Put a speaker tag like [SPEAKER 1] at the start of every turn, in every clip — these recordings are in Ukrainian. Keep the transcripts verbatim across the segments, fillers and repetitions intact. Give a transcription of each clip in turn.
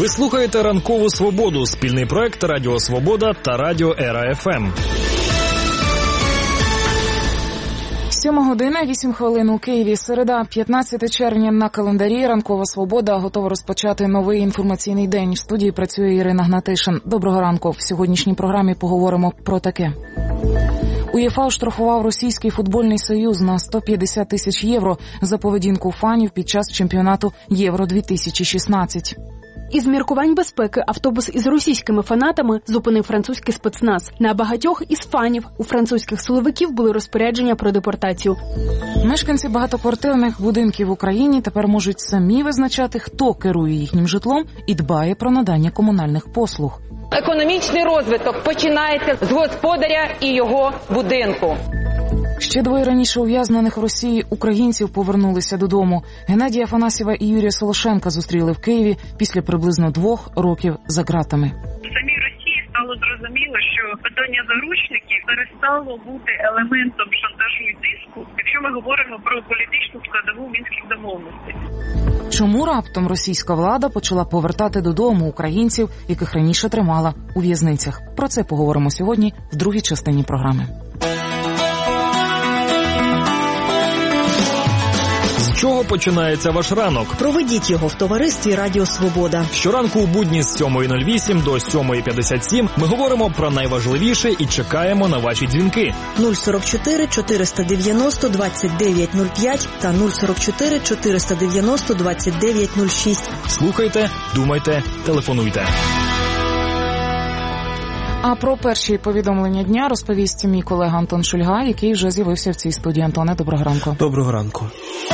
[SPEAKER 1] Ви слухаєте «Ранкову свободу» – спільний проект Радіо Свобода та Радіо Ера еф ем.
[SPEAKER 2] Сьома година, вісім хвилин у Києві. Середа, п'ятнадцяте червня на календарі. «Ранкова свобода» готова розпочати новий інформаційний день. В студії працює Ірина Гнатишин. Доброго ранку. В сьогоднішній програмі поговоримо про таке. УЄФА оштрафував Російський футбольний союз на сто п'ятдесят тисяч євро за поведінку фанів під час чемпіонату Євро дві тисячі шістнадцять.
[SPEAKER 3] Із міркувань безпеки автобус із російськими фанатами зупинив французький спецназ. На багатьох із фанів у французьких силовиків були розпорядження про депортацію.
[SPEAKER 2] Мешканці багатоквартирних будинків в Україні тепер можуть самі визначати, хто керує їхнім житлом і дбає про надання комунальних послуг.
[SPEAKER 4] Економічний розвиток починається з господаря і його будинку.
[SPEAKER 2] Ще двоє раніше ув'язнених в Росії українців повернулися додому. Геннадія Афанасьєва і Юрія Солошенка зустріли в Києві після приблизно двох років за ґратами.
[SPEAKER 5] В самій Росії стало зрозуміло, що питання заручників перестало бути елементом шантажу і тиску, якщо ми говоримо про політичну складову мінських домовленостей.
[SPEAKER 2] Чому раптом російська влада почала повертати додому українців, яких раніше тримала у в'язницях? Про це поговоримо сьогодні в другій частині програми.
[SPEAKER 1] З чого починається ваш ранок?
[SPEAKER 6] Проведіть його в товаристві Радіо Свобода.
[SPEAKER 1] Щоранку у будні з сьомої нуль вісім до сьомої п'ятдесят сім ми говоримо про найважливіше і чекаємо на ваші дзвінки.
[SPEAKER 6] нуль сорок чотири чотириста дев'яносто двадцять дев'ять нуль п'ять та нуль сорок чотири чотириста дев'яносто двадцять дев'ять нуль шість.
[SPEAKER 1] Слухайте, думайте, телефонуйте.
[SPEAKER 2] А про перші повідомлення дня розповість мій колега Антон Шульга, який вже з'явився в цій студії. Антоне, доброго ранку.
[SPEAKER 7] Доброго ранку.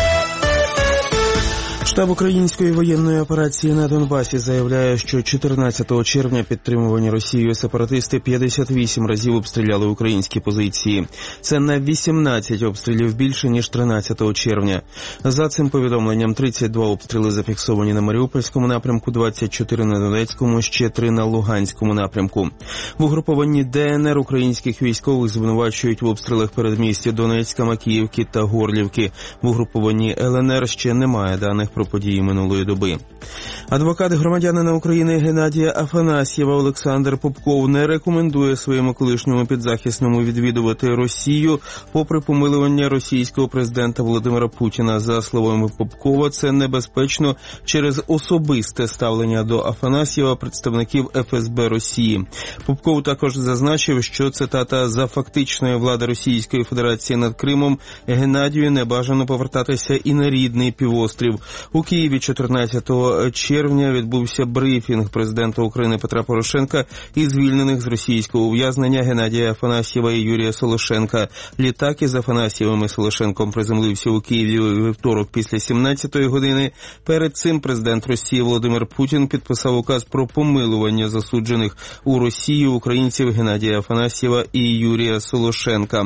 [SPEAKER 7] Штаб української воєнної операції на Донбасі заявляє, що чотирнадцятого червня підтримувані Росією сепаратисти п'ятдесят вісім разів обстріляли українські позиції. Це на вісімнадцять обстрілів більше, ніж тринадцятого червня. За цим повідомленням тридцять два обстріли зафіксовані на Маріупольському напрямку, двадцять чотири на Донецькому, ще три на Луганському напрямку. В угрупованні ДНР українських військових звинувачують в обстрілах передмістя Донецька, Макіївки та Горлівки. В угрупованні ЛНР ще немає даних про події минулої доби. Адвокат громадянина України Геннадія Афанасьєва Олександр Попков не рекомендує своєму колишньому підзахисному відвідувати Росію, попри помилування російського президента Володимира Путіна. За словами Попкова, це небезпечно через особисте ставлення до Афанасьєва представників еф ес бе Росії. Попков також зазначив, що, цитата, «за фактичної влади Російської Федерації над Кримом Геннадію не бажано повертатися і на рідний півострів». У Києві чотирнадцятого червня відбувся брифінг президента України Петра Порошенка і звільнених з російського ув'язнення Геннадія Афанасьєва і Юрія Солошенка. Літак із Афанасьєвим і Солошенком приземлився у Києві у вівторок після сімнадцятої години. Перед цим президент Росії Володимир Путін підписав указ про помилування засуджених у Росію українців Геннадія Афанасьєва і Юрія Солошенка.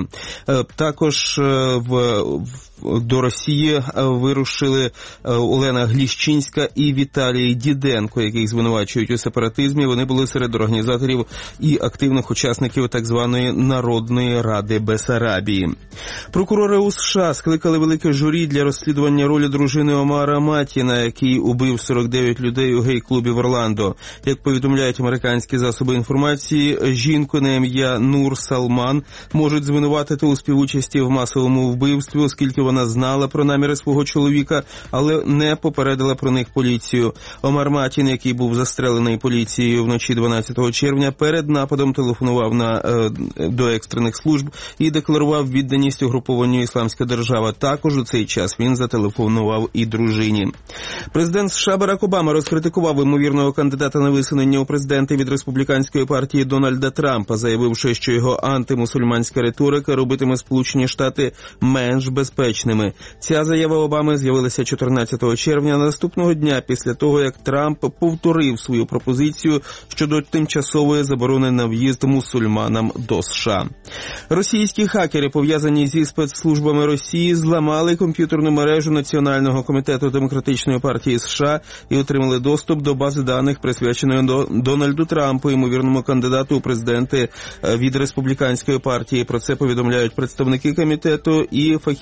[SPEAKER 7] Також в до Росії вирушили Олена Гліщинська і Віталій Діденко, яких звинувачують у сепаратизмі. Вони були серед організаторів і активних учасників так званої Народної Ради Бессарабії. Прокурори у США скликали велике журі для розслідування ролі дружини Омара Матіна, який убив сорок дев'ять людей у гей-клубі в Орландо. Як повідомляють американські засоби інформації, жінку на ім'я Нур Салман можуть звинуватити у співучасті в масовому вбивстві, оскільки вона знала про наміри свого чоловіка, але не попередила про них поліцію. Омар Матін, який був застрелений поліцією вночі дванадцятого червня, перед нападом телефонував на, е, до екстрених служб і декларував відданість угрупованню «Ісламська держава». Також у цей час він зателефонував і дружині. Президент США Барак Обама розкритикував ймовірного кандидата на висунення у президенти від республіканської партії Дональда Трампа, заявивши, що його антимусульманська риторика робитиме Сполучені Штати менш безпечними. Ця заява Обами з'явилася чотирнадцятого червня, наступного дня після того, як Трамп повторив свою пропозицію щодо тимчасової заборони на в'їзд мусульманам до США. Російські хакери, пов'язані зі спецслужбами Росії, зламали комп'ютерну мережу Національного комітету Демократичної партії США і отримали доступ до бази даних, присвяченої до Дональду Трампу, ймовірному кандидату у президенти від республіканської партії. Про це повідомляють представники комітету і фахівці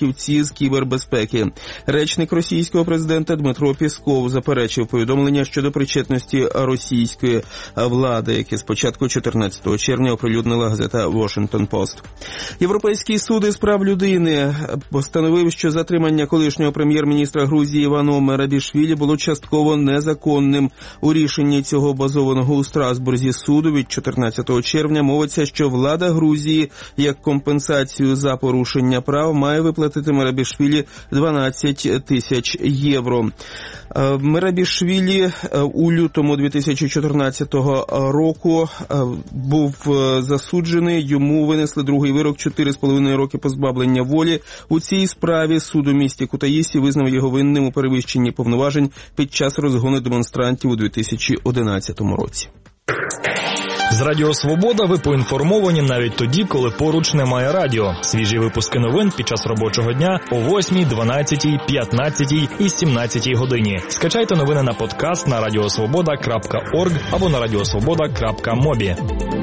[SPEAKER 7] з кібербезпеки. Речник російського президента Дмитро Пєсков заперечив повідомлення щодо причетності російської влади, яке спочатку чотирнадцятого червня оприлюднила газета Washington Post. Європейський суд із прав людини постановив, що затримання колишнього прем'єр-міністра Грузії Івано Мерабішвілі було частково незаконним. У рішенні цього базованого у Страсбурзі суду від чотирнадцятого червня мовиться, що влада Грузії як компенсацію за порушення прав має виплатити Мерабішвілі дванадцять тисяч євро. Мерабішвілі у лютому дві тисячі чотирнадцятого року був засуджений. Йому винесли другий вирок – чотири з половиною роки позбавлення волі. У цій справі суд у місті Кутаїсі визнав його винним у перевищенні повноважень під час розгону демонстрантів у дві тисячі одинадцятому році.
[SPEAKER 1] З Радіо Свобода ви поінформовані навіть тоді, коли поруч немає радіо. Свіжі випуски новин під час робочого дня о восьмій, дванадцятій, п'ятнадцятій і сімнадцятій годині. Скачайте новини на подкаст на радіосвобода крапка орг або на радіосвобода крапка мобі.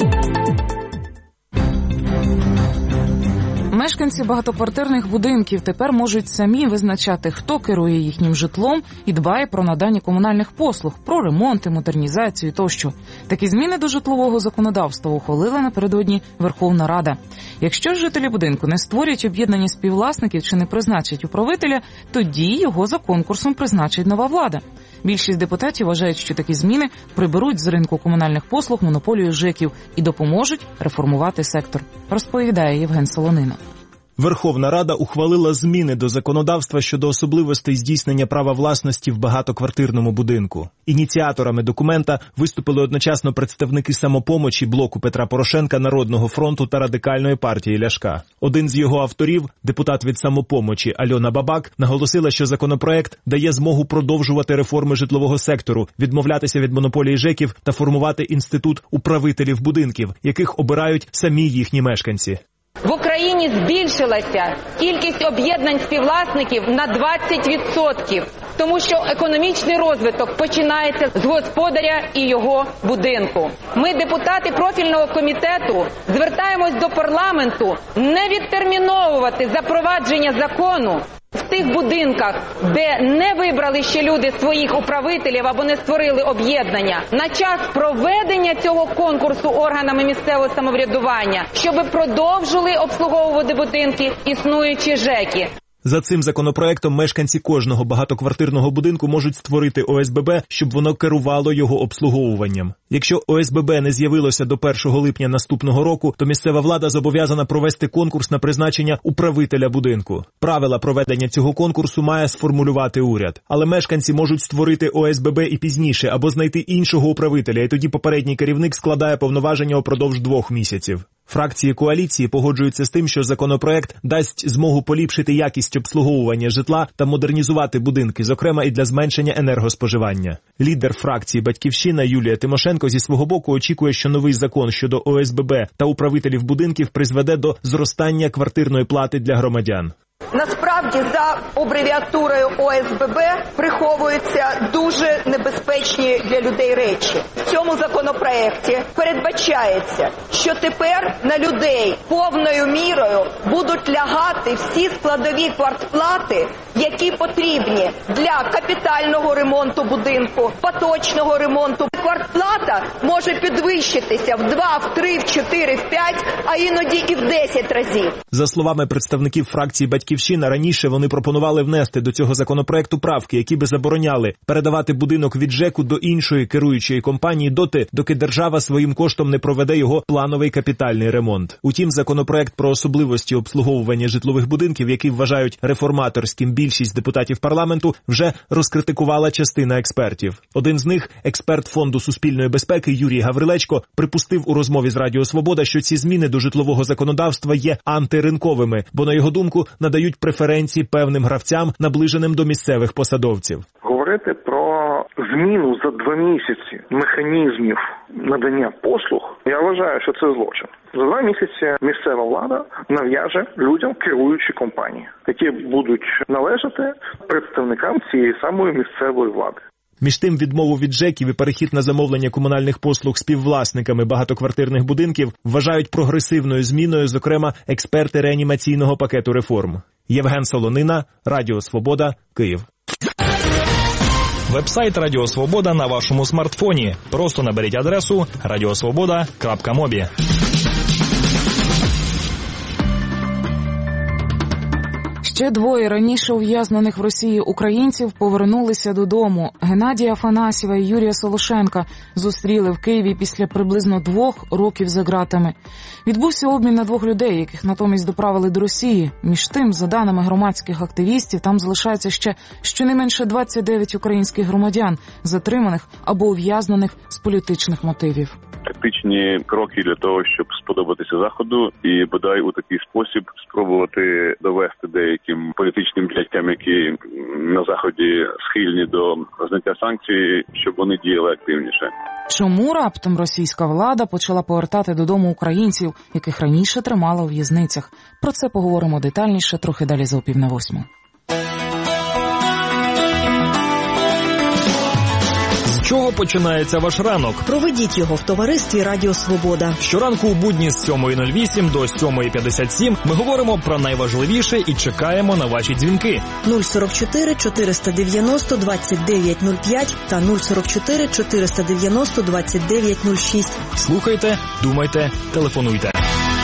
[SPEAKER 2] Мешканці багатоквартирних будинків тепер можуть самі визначати, хто керує їхнім житлом і дбає про надання комунальних послуг, про ремонти, модернізацію тощо. Такі зміни до житлового законодавства ухвалила напередодні Верховна Рада. Якщо жителі будинку не створять об'єднані співвласників чи не призначать управителя, тоді його за конкурсом призначить нова влада. Більшість депутатів вважають, що такі зміни приберуть з ринку комунальних послуг монополію ЖЕКів і допоможуть реформувати сектор, розповідає Євген Солонина.
[SPEAKER 8] Верховна Рада ухвалила зміни до законодавства щодо особливостей здійснення права власності в багатоквартирному будинку. Ініціаторами документа виступили одночасно представники «Самопомочі», Блоку Петра Порошенка, Народного фронту та Радикальної партії Ляшка. Один з його авторів, депутат від «Самопомочі» Альона Бабак, наголосила, що законопроект дає змогу продовжувати реформи житлового сектору, відмовлятися від монополії ЖЕКів та формувати інститут управителів будинків, яких обирають самі їхні мешканці.
[SPEAKER 4] В Україні збільшилася кількість об'єднань співвласників на двадцять відсотків, тому що економічний розвиток починається з господаря і його будинку. Ми, депутати профільного комітету, звертаємось до парламенту не відтерміновувати запровадження закону в тих будинках, де не вибрали ще люди своїх управителів або не створили об'єднання, на час проведення цього конкурсу органами місцевого самоврядування, щоб продовжили обслуговувати будинки існуючі ЖЕКи.
[SPEAKER 8] За цим законопроектом мешканці кожного багатоквартирного будинку можуть створити О С Б Б, щоб воно керувало його обслуговуванням. Якщо О С Б Б не з'явилося до першого липня наступного року, то місцева влада зобов'язана провести конкурс на призначення управителя будинку. Правила проведення цього конкурсу має сформулювати уряд. Але мешканці можуть створити О С Б Б і пізніше, або знайти іншого управителя, і тоді попередній керівник складає повноваження упродовж двох місяців. Фракції коаліції погоджуються з тим, що законопроект дасть змогу поліпшити якість обслуговування житла та модернізувати будинки, зокрема і для зменшення енергоспоживання. Лідер фракції «Батьківщина» Юлія Тимошенко зі свого боку очікує, що новий закон щодо О С Б Б та управителів будинків призведе до зростання квартирної плати для громадян.
[SPEAKER 9] Насправді, за абревіатурою О С Б Б приховуються дуже небезпечні для людей речі. В цьому законопроекті передбачається, що тепер на людей повною мірою будуть лягати всі складові квартплати, які потрібні для капітального ремонту будинку, поточного ремонту. Квартплата може підвищитися в два, в три, в чотири, в п'ять, а іноді і в десять разів.
[SPEAKER 8] За словами представників фракції «Батьківщина», раніше вони пропонували внести до цього законопроекту правки, які би забороняли передавати будинок від ЖЕКу до іншої керуючої компанії доти, доки держава своїм коштом не проведе його плановий капітальний ремонт. Утім, законопроект про особливості обслуговування житлових будинків, який вважають реформаторським більшість депутатів парламенту, вже розкритикувала частина експертів. Один з них, експерт Фонду суспільної безпеки Юрій Гаврилечко, припустив у розмові з Радіо Свобода, що ці зміни до житлового законодавства є антиринковими, бо, на його думку, надають преференції певним гравцям, наближеним до місцевих посадовців.
[SPEAKER 10] Говорити про зміну за два місяці механізмів надання послуг, я вважаю, що це злочин. За два місяці місцева влада нав'яже людям керуючі компанії, які будуть належати представникам цієї самої місцевої влади.
[SPEAKER 8] Між тим, відмову від ЖЕКів і перехід на замовлення комунальних послуг співвласниками багатоквартирних будинків вважають прогресивною зміною, зокрема, експерти реанімаційного пакету реформ. Євген Солонина, Радіо Свобода, Київ.
[SPEAKER 1] Вебсайт Радіо Свобода на вашому смартфоні. Просто наберіть адресу радіосвобода крапка мобі.
[SPEAKER 2] Ще двоє раніше ув'язнених в Росії українців повернулися додому. Геннадія Афанасьєва і Юрія Солошенка зустріли в Києві після приблизно двох років за ґратами. Відбувся обмін на двох людей, яких натомість доправили до Росії. Між тим, за даними громадських активістів, там залишається ще щонайменше двадцять дев'ять українських громадян, затриманих або ув'язнених з політичних мотивів.
[SPEAKER 11] Тактичні кроки для того, щоб сподобатися Заходу і, бодай, у такий спосіб спробувати довести деяким політичним дядькам, які на Заході схильні до зняття санкцій, щоб вони діяли активніше.
[SPEAKER 2] Чому раптом російська влада почала повертати додому українців, яких раніше тримала у в'язницях? Про це поговоримо детальніше трохи далі за опів на восьму.
[SPEAKER 1] З чого починається ваш ранок?
[SPEAKER 6] Проведіть його в товаристві Радіо Свобода.
[SPEAKER 1] Щоранку у будні з сьомої нуль вісім до сьомої п'ятдесят сім ми говоримо про найважливіше і чекаємо на ваші дзвінки.
[SPEAKER 6] нуль сорок чотири чотириста дев'яносто двадцять дев'ять нуль п'ять та нуль сорок чотири чотириста дев'яносто двадцять дев'ять нуль шість.
[SPEAKER 1] Слухайте, думайте, телефонуйте.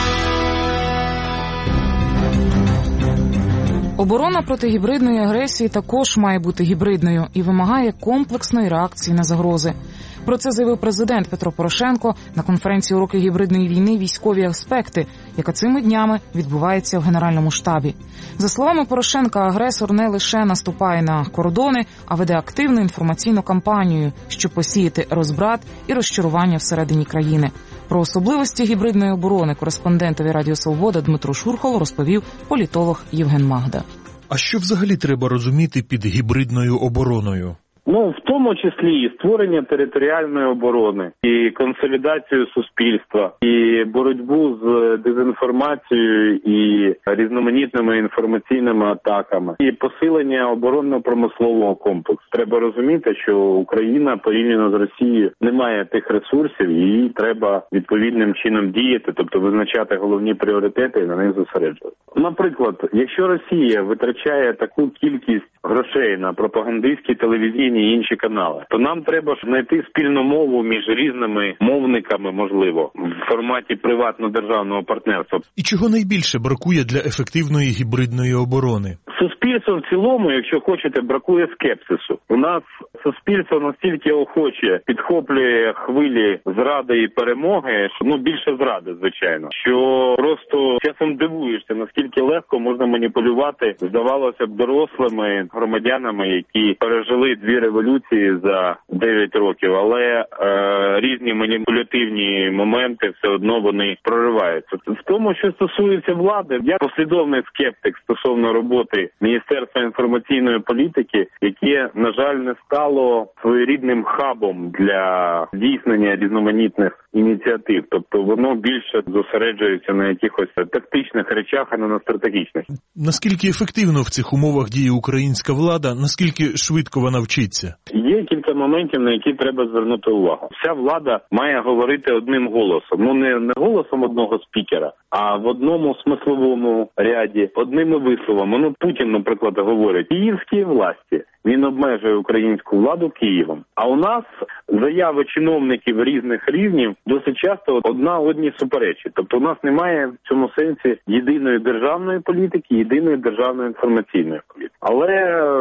[SPEAKER 2] Оборона проти гібридної агресії також має бути гібридною і вимагає комплексної реакції на загрози. Про це заявив президент Петро Порошенко на конференції «Уроки гібридної війни. Військові аспекти», яка цими днями відбувається в Генеральному штабі. За словами Порошенка, агресор не лише наступає на кордони, а веде активну інформаційну кампанію, щоб посіяти розбрат і розчарування всередині країни. Про особливості гібридної оборони кореспондентові Радіо Свобода Дмитро Шурхало розповів політолог Євген Магда.
[SPEAKER 12] А що взагалі треба розуміти під гібридною обороною?
[SPEAKER 13] Ну, в тому числі і створення територіальної оборони, і консолідацію суспільства, і боротьбу з дезінформацією і різноманітними інформаційними атаками, і посилення оборонно-промислового комплексу. Треба розуміти, що Україна порівняно з Росією не має тих ресурсів, і їй треба відповідним чином діяти, тобто визначати головні пріоритети і на них зосереджувати. Наприклад, якщо Росія витрачає таку кількість грошей на пропагандистські телевізійні і інші канали, то нам треба знайти спільну мову між різними мовниками, можливо, в форматі приватно-державного партнерства.
[SPEAKER 12] І чого найбільше бракує для ефективної гібридної оборони?
[SPEAKER 13] Суспільство в цілому, якщо хочете, бракує скепсису. У нас суспільство настільки охоче підхоплює хвилі зради і перемоги, що, ну, більше зради, звичайно, що просто часом дивуєшся, наскільки легко можна маніпулювати, здавалося б, дорослими громадянами, які пережили дві революції за дев'ять років, але е, різні маніпулятивні моменти все одно вони прориваються. В тому, що стосується влади, я послідовний скептик стосовно роботи Міністерства інформаційної політики, яке, на жаль, не стало своєрідним хабом для здійснення різноманітних ініціатив. Тобто воно більше зосереджується на якихось тактичних речах, а не на стратегічних.
[SPEAKER 12] Наскільки ефективно в цих умовах діє українська влада, наскільки швидко вона вчиться?
[SPEAKER 13] Є кілька моментів, на які треба звернути увагу. Вся влада має говорити одним голосом. Ну, не, не голосом одного спікера, а в одному смисловому ряді, одними висловами. Ну, Путін, наприклад, говорить, київські власті. Він обмежує українську владу Києвом. А у нас заяви чиновників різних рівнів досить часто одна одній суперечить. Тобто у нас немає в цьому сенсі єдиної державної політики, єдиної державної інформаційної політики. Але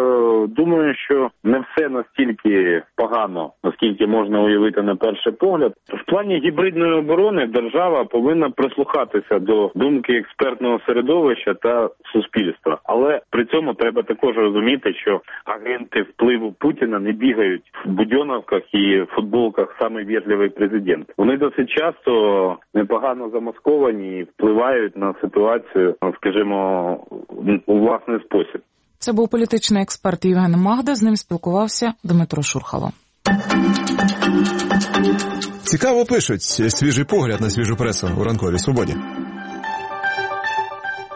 [SPEAKER 13] е, думаю, що не все настільки погано, наскільки можна уявити на перший погляд. В плані гібридної оборони держава повинна прислухатися до думки експертного середовища та суспільства. Але при цьому треба також розуміти, що агенти впливу Путіна не бігають в будьоновках і футболках «Самий вежливий президент». Вони досить часто непогано замасковані і впливають на ситуацію, скажімо, у власний спосіб.
[SPEAKER 2] Це був політичний експерт Євген Магда, з ним спілкувався Дмитро Шурхало.
[SPEAKER 14] Цікаво пишуть. Свіжий погляд на свіжу пресу у ранковій свободі.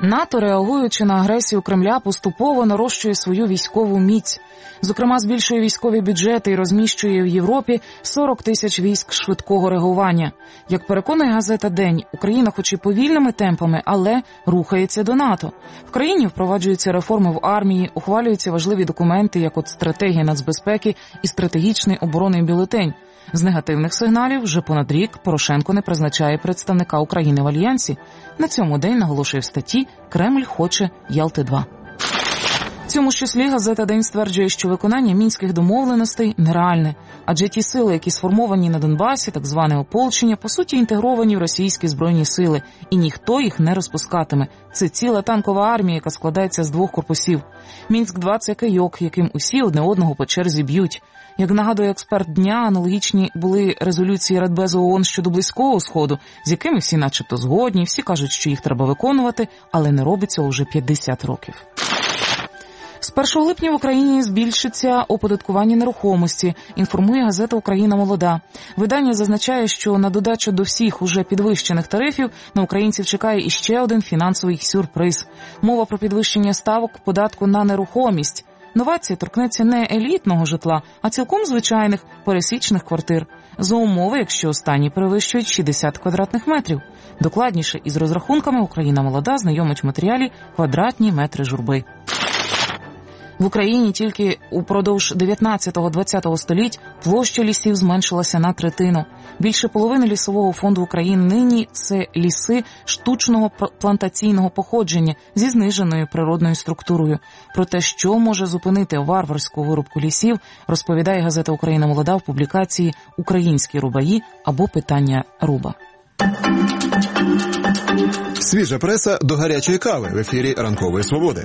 [SPEAKER 2] НАТО, реагуючи на агресію Кремля, поступово нарощує свою військову міць. Зокрема, збільшує військові бюджети і розміщує в Європі сорок тисяч військ швидкого реагування. Як переконує газета «День», Україна хоч і повільними темпами, але рухається до НАТО. В країні впроваджуються реформи в армії, ухвалюються важливі документи, як от стратегія нацбезпеки і стратегічний оборонний бюлетень. З негативних сигналів вже понад рік Порошенко не призначає представника України в Альянсі. На цьому день, наголошує в статті, Кремль хоче Ялти-два. В цьому ж числі газета «День» стверджує, що виконання мінських домовленостей нереальне, адже ті сили, які сформовані на Донбасі, так зване ополчення, по суті інтегровані в російські збройні сили, і ніхто їх не розпускатиме. Це ціла танкова армія, яка складається з двох корпусів. Мінськ-два – це кийок, яким усі одне одного по черзі б'ють. Як нагадує експерт дня, аналогічні були резолюції Радбезу ООН щодо Близького Сходу, з якими всі начебто згодні, всі кажуть, що їх треба виконувати, але не робиться уже п'ятдесят років. З першого липня в Україні збільшиться оподаткування нерухомості, інформує газета «Україна молода». Видання зазначає, що на додачу до всіх уже підвищених тарифів на українців чекає іще один фінансовий сюрприз. Мова про підвищення ставок податку на нерухомість. Новація торкнеться не елітного житла, а цілком звичайних пересічних квартир. За умови, якщо останні перевищують шістдесят квадратних метрів. Докладніше із розрахунками «Україна молода» знайомить в матеріалі квадратні метри журби. В Україні тільки упродовж дев'ятнадцятого-двадцятого століть площа лісів зменшилася на третину. Більше половини лісового фонду України нині – це ліси штучного плантаційного походження зі зниженою природною структурою. Про те, що може зупинити варварську вирубку лісів, розповідає газета «Україна молода» в публікації «Українські рубаї» або «Питання руба».
[SPEAKER 14] Свіжа преса до гарячої кави в ефірі «Ранкової свободи».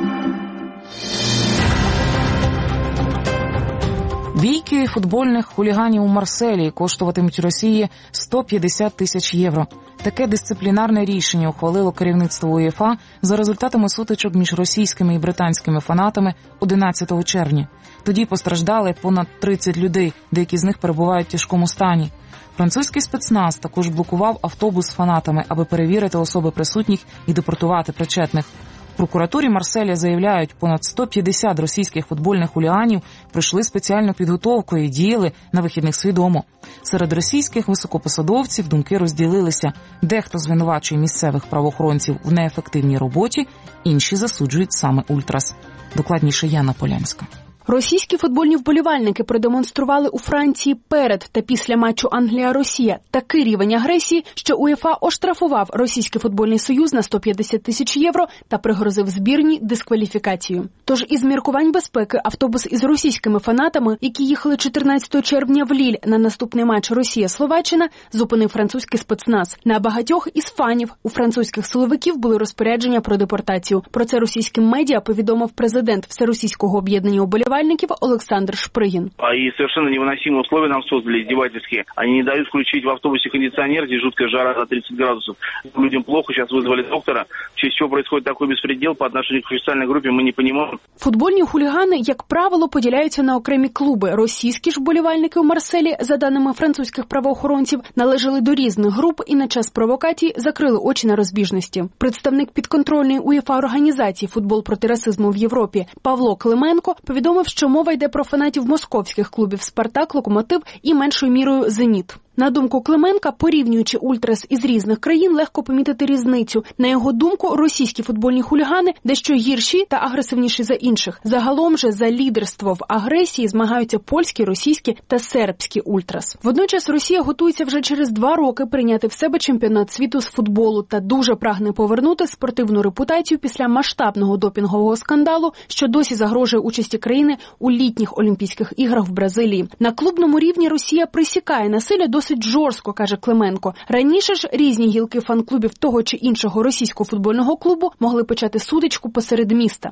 [SPEAKER 2] Бійки футбольних хуліганів у Марселі коштуватимуть Росії сто п'ятдесят тисяч євро. Таке дисциплінарне рішення ухвалило керівництво УЄФА за результатами сутичок між російськими і британськими фанатами одинадцятого червня. Тоді постраждали понад тридцять людей, деякі з них перебувають в тяжкому стані. Французький спецназ також блокував автобус з фанатами, аби перевірити особи присутніх і депортувати причетних. В прокуратурі Марселя заявляють, понад сто п'ятдесят російських футбольних хуліганів пройшли спеціальну підготовку і діяли на вихідних свідомо. Серед російських високопосадовців думки розділилися. Дехто звинувачує місцевих правоохоронців в неефективній роботі, інші засуджують саме ультрас. Докладніше Яна Полянська.
[SPEAKER 3] Російські футбольні вболівальники продемонстрували у Франції перед та після матчу Англія-Росія такий рівень агресії, що УЄФА оштрафував Російський футбольний союз на сто п'ятдесят тисяч євро та пригрозив збірній дискваліфікацію. Тож із міркувань безпеки автобус із російськими фанатами, які їхали чотирнадцятого червня в Ліль на наступний матч Росія-Словаччина, зупинив французький спецназ. На багатьох із фанів у французьких силовиків були розпорядження про депортацію. Про це російським медіа повідомив президент Всеросійського об'єднання вболівальників Олександр Шпригін.
[SPEAKER 15] И совершенно невыносимые условия нам создали, издевательские. Они не дают включить в автобусе кондиционер, здесь жуткая жара за тридцать градусов. Людям плохо, сейчас вызвали доктора. В честь чего происходит такой беспредел по отношению к официальной группе, мы не понимаем.
[SPEAKER 3] Футбольні хулігани, як правило, поділяються на окремі клуби. Російські ж вболівальники у Марселі, за даними французьких правоохоронців, належали до різних груп і на час провокацій закрили очі на розбіжності. Представник підконтрольної УЄФА організації «Футбол проти расизму в Європі» Павло Клименко повідомив, що мова йде про фанатів московських клубів «Спартак», «Локомотив» і меншою мірою «Зеніт». На думку Клименка, порівнюючи ультрас із різних країн, легко помітити різницю. На його думку, російські футбольні хулігани дещо гірші та агресивніші за інших. Загалом же за лідерство в агресії змагаються польські, російські та сербські ультрас. Водночас Росія готується вже через два роки прийняти в себе чемпіонат світу з футболу та дуже прагне повернути спортивну репутацію після масштабного допінгового скандалу, що досі загрожує участі країни у літніх Олімпійських іграх в Бразилії. На клубному рівні Росія присікає насилля до досить жорстко, каже Клименко. Раніше ж різні гілки фан-клубів того чи іншого російського футбольного клубу могли почати сутичку посеред міста.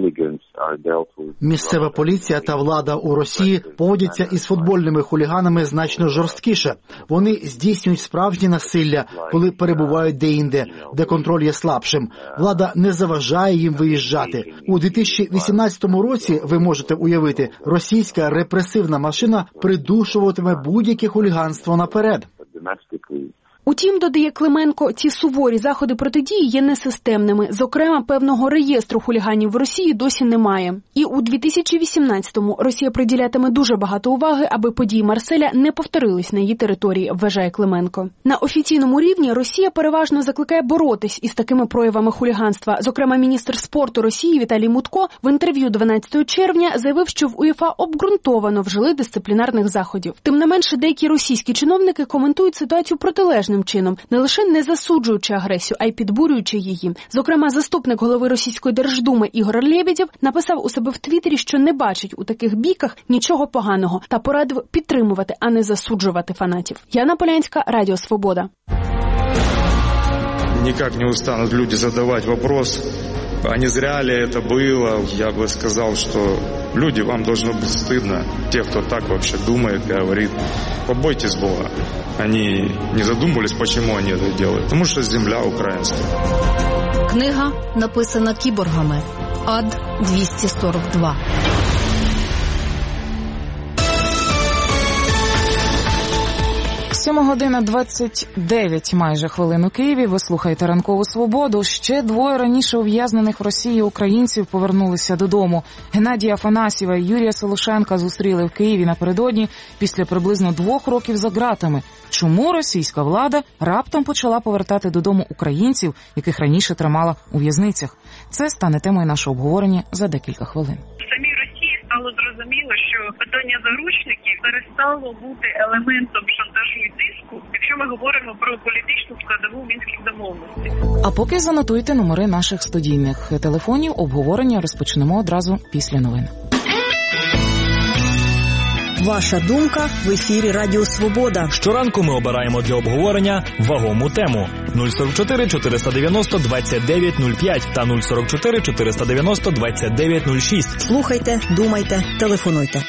[SPEAKER 16] Місцева поліція та влада у Росії поводяться із футбольними хуліганами значно жорсткіше. Вони здійснюють справжнє насилля, коли перебувають де-інде, де контроль є слабшим. Влада не заважає їм виїжджати. У дві тисячі вісімнадцятому році, ви можете уявити, російська репресивна машина придушуватиме будь-яке хуліганство наперед.
[SPEAKER 3] Утім, додає Клименко, ці суворі заходи протидії є несистемними. Зокрема, певного реєстру хуліганів в Росії досі немає. І у дві тисячі вісімнадцятому Росія приділятиме дуже багато уваги, аби події Марселя не повторились на її території, вважає Клименко. На офіційному рівні Росія переважно закликає боротись із такими проявами хуліганства. Зокрема, міністр спорту Росії Віталій Мутко в інтерв'ю дванадцятого червня заявив, що в УЄФА обґрунтовано вжили дисциплінарних заходів. Тим не менше, деякі російські чиновники коментують ситуацію протилежним чином, не лише не засуджуючи агресію, а й підбурюючи її. Зокрема, заступник голови Російської Держдуми Ігор Лєбєдєв написав у себе в Твіттері, що не бачить у таких бійках нічого поганого та порадив підтримувати, а не засуджувати фанатів. Яна Полянська, Радіо Свобода.
[SPEAKER 17] Никак не устанут люди задавать вопрос, а не зря ли это было. Я бы сказал, что люди, вам должно быть стыдно. Те, кто так вообще думает, говорит, побойтесь Бога. Они не задумывались, почему они это делают. Потому что земля украинская.
[SPEAKER 18] Книга написана кіборгами. Ад двісті сорок два.
[SPEAKER 2] Сьома година двадцять дев'ять майже хвилин у Києві. Ви слухаєте «Ранкову свободу». Ще двоє раніше ув'язнених в Росії українців повернулися додому. Геннадія Афанасьєва і Юрія Солошенка зустріли в Києві напередодні після приблизно двох років за ґратами. Чому російська влада раптом почала повертати додому українців, яких раніше тримала у в'язницях? Це стане темою нашого обговорення за декілька хвилин.
[SPEAKER 5] Стало зрозуміло, що питання заручників перестало бути елементом шантажу і тиску, якщо ми говоримо про політичну складову мінських домовленостей.
[SPEAKER 2] А поки занотуйте номери наших студійних телефонів, обговорення розпочнемо одразу після новин.
[SPEAKER 6] Ваша думка в ефірі Радіо Свобода.
[SPEAKER 1] Щоранку ми обираємо для обговорення вагому тему. нуль сорок чотири чотириста дев'яносто двадцять дев'ять нуль п'ять та нуль сорок чотири чотириста дев'яносто двадцять дев'ять нуль шість.
[SPEAKER 6] Слухайте, думайте, телефонуйте.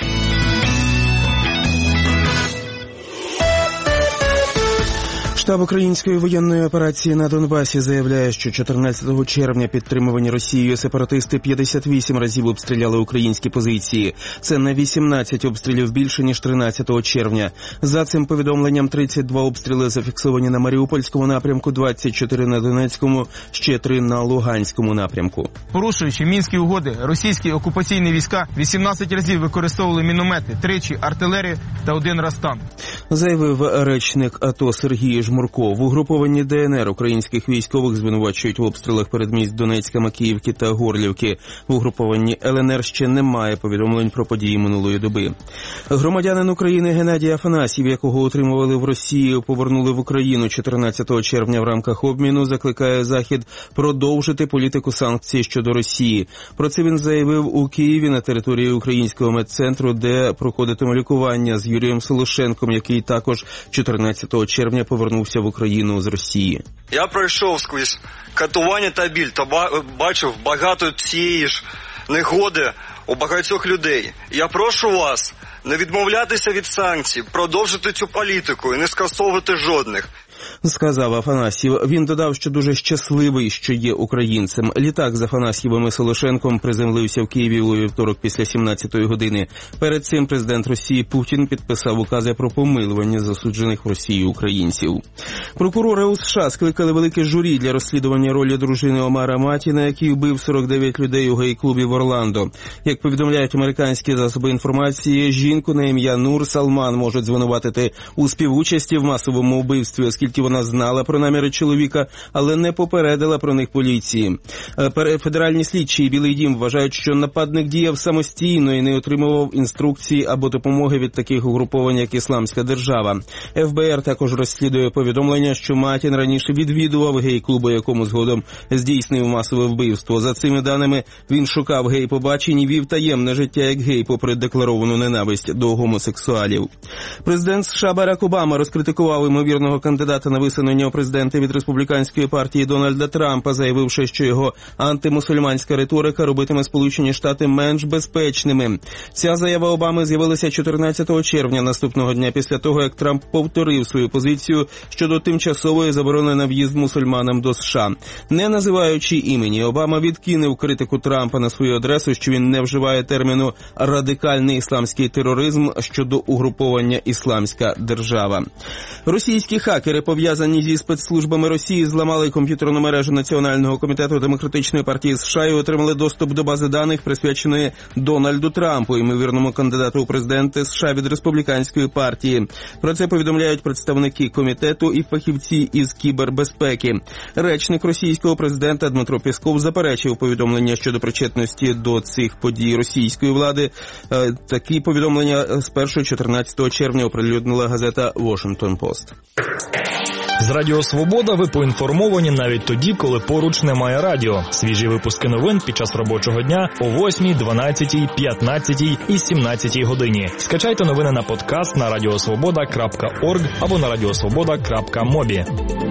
[SPEAKER 7] Штаб української воєнної операції на Донбасі заявляє, що чотирнадцятого червня підтримувані Росією сепаратисти п'ятдесят вісім разів обстріляли українські позиції. Це на вісімнадцять обстрілів більше, ніж тринадцятого червня. За цим повідомленням, тридцять два обстріли зафіксовані на Маріупольському напрямку, двадцять чотири на Донецькому, ще три на Луганському напрямку.
[SPEAKER 19] Порушуючи Мінські угоди, російські окупаційні війська вісімнадцять разів використовували міномети, тричі артилерію та один раз танк.
[SPEAKER 7] Заявив речник АТО Сергій Жмурко. В угрупованні ДНР українських військових звинувачують в обстрілах передмість Донецька, Макіївки та Горлівки. В угрупованні ЛНР ще немає повідомлень про події минулої доби. Громадянин України Геннадій Афанасьєв, якого утримували в Росії, повернули в Україну чотирнадцятого червня в рамках обміну, закликає Захід продовжити політику санкцій щодо Росії. Про це він заявив у Києві на території Українського медцентру, де проходитиме лікування з Юрієм Солошенком, який також чотирнадцятого червня повернувся в Україну з Росії.
[SPEAKER 20] Я пройшов скрізь катування та біль та бачив багато цієї ж негоди у багатьох людей. Я прошу вас не відмовлятися від санкцій, продовжити цю політику і не скасовувати жодних.
[SPEAKER 7] Сказав Афанасьєв. Він додав, що дуже щасливий, що є українцем. Літак з Афанасьєвим і Солошенком приземлився в Києві у вівторок після сімнадцятої години. Перед цим президент Росії Путін підписав укази про помилування засуджених в Росії українців. Прокурори у США скликали велике журі для розслідування ролі дружини Омара Матіна, який вбив сорок дев'ять людей у гей-клубі в Орландо. Як повідомляють американські засоби інформації, жінку на ім'я Нур Салман можуть звинуватити у співучасті в масовому вбивстві, оскільки вона знала про наміри чоловіка, але не попередила про них поліції. Федеральні слідчі і Білий дім вважають, що нападник діяв самостійно і не отримував інструкції або допомоги від таких угруповань, як Ісламська держава. еф бе ер також розслідує повідомлення, що Матін раніше відвідував гей-клуб, у якому згодом здійснив масове вбивство. За цими даними, він шукав гей-побачень і вів таємне життя як гей, попри декларовану ненависть до гомосексуалів. Президент США Барак Обама розкритикував ймовірного кандидата на висунення у президенти від республіканської партії Дональда Трампа, заявивши, що його антимусульманська риторика робитиме Сполучені Штати менш безпечними. Ця заява Обами з'явилася чотирнадцятого червня, наступного дня після того, як Трамп повторив свою позицію щодо тимчасової заборони на в'їзд мусульманам до США. Не називаючи імені, Обама відкинув критику Трампа на свою адресу, що він не вживає терміну «радикальний ісламський тероризм» щодо угруповання «Ісламська держава». Російські хакери пов'язані пов'язані зі спецслужбами Росії, зламали комп'ютерну мережу Національного комітету Демократичної партії США і отримали доступ до бази даних, присвяченої Дональду Трампу, ймовірному кандидату у президенти США від республіканської партії. Про це повідомляють представники комітету і фахівці із кібербезпеки. Речник російського президента Дмитро Пєсков заперечив повідомлення щодо причетності до цих подій російської влади. Такі повідомлення спершу чотирнадцятого червня оприлюднила газета «Washington Post».
[SPEAKER 1] З Радіо Свобода ви поінформовані навіть тоді, коли поруч немає радіо. Свіжі випуски новин під час робочого дня о восьмій, дванадцятій, п'ятнадцятій і сімнадцятій годині. Скачайте новини на подкаст на радіосвобода крапка орг або на радіосвобода крапка мобі.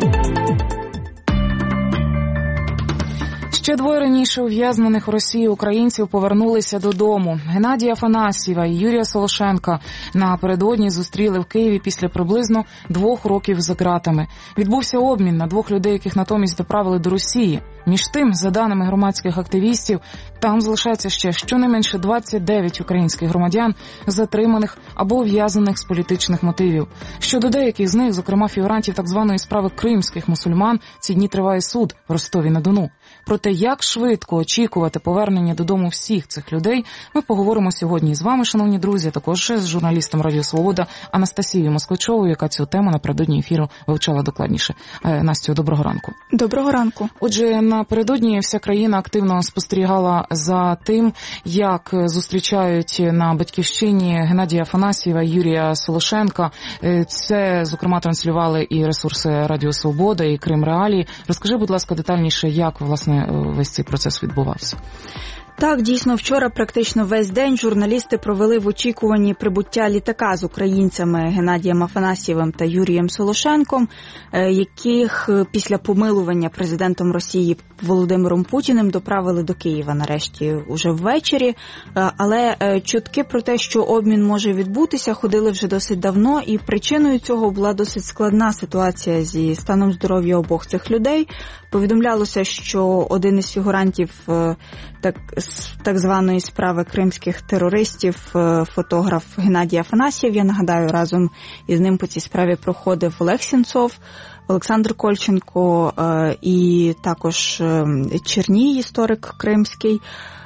[SPEAKER 2] Ще двоє раніше ув'язнених в Росії українців повернулися додому. Геннадія Афанасьєва і Юрія Солошенка напередодні зустріли в Києві після приблизно двох років за ґратами. Відбувся обмін на двох людей, яких натомість доправили до Росії. Між тим, за даними громадських активістів, там залишається ще щонайменше двадцять дев'ять українських громадян, затриманих або ув'язнених з політичних мотивів. Щодо деяких з них, зокрема фігурантів так званої справи кримських мусульман, ці дні триває суд в Ростові-на-Дону. Про те, як швидко очікувати повернення додому всіх цих людей, ми поговоримо сьогодні з вами, шановні друзі, а також з журналістом Радіо Свобода Анастасією Москвичовою, яка цю тему напередодні ефіру вивчала докладніше. Настю, доброго ранку.
[SPEAKER 3] Доброго ранку.
[SPEAKER 2] Отже, напередодні вся країна активно спостерігала за тим, як зустрічають на Батьківщині Геннадія Афанасьєва, Юрія Солошенка. Це, зокрема, транслювали і ресурси Радіо Свобода, і Крим Реалії. Розкажи, будь ласка, детальніше, як, власне, весь цей процес відбувався.
[SPEAKER 21] Так, дійсно, вчора практично весь день журналісти провели в очікуванні прибуття літака з українцями Геннадієм Афанасьєвим та Юрієм Солошенком, яких після помилування президентом Росії Володимиром Путіним доправили до Києва нарешті уже ввечері. Але чутки про те, що обмін може відбутися, ходили вже досить давно, і причиною цього була досить складна ситуація зі станом здоров'я обох цих людей. Повідомлялося, що один із фігурантів так, так званої справи кримських терористів, фотограф Геннадій Афанасьєв, я нагадаю, разом із ним по цій справі проходив Олег Сенцов, Олександр Кольченко і також Черній, історик кримський.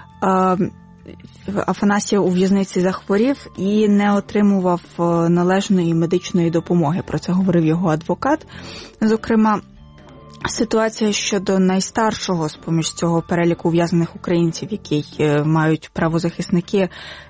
[SPEAKER 21] Афанасьєв у в'язниці захворів і не отримував належної медичної допомоги. Про це говорив його адвокат. Зокрема, ситуація щодо найстаршого з-поміж цього переліку ув'язнених українців, який мають правозахисники,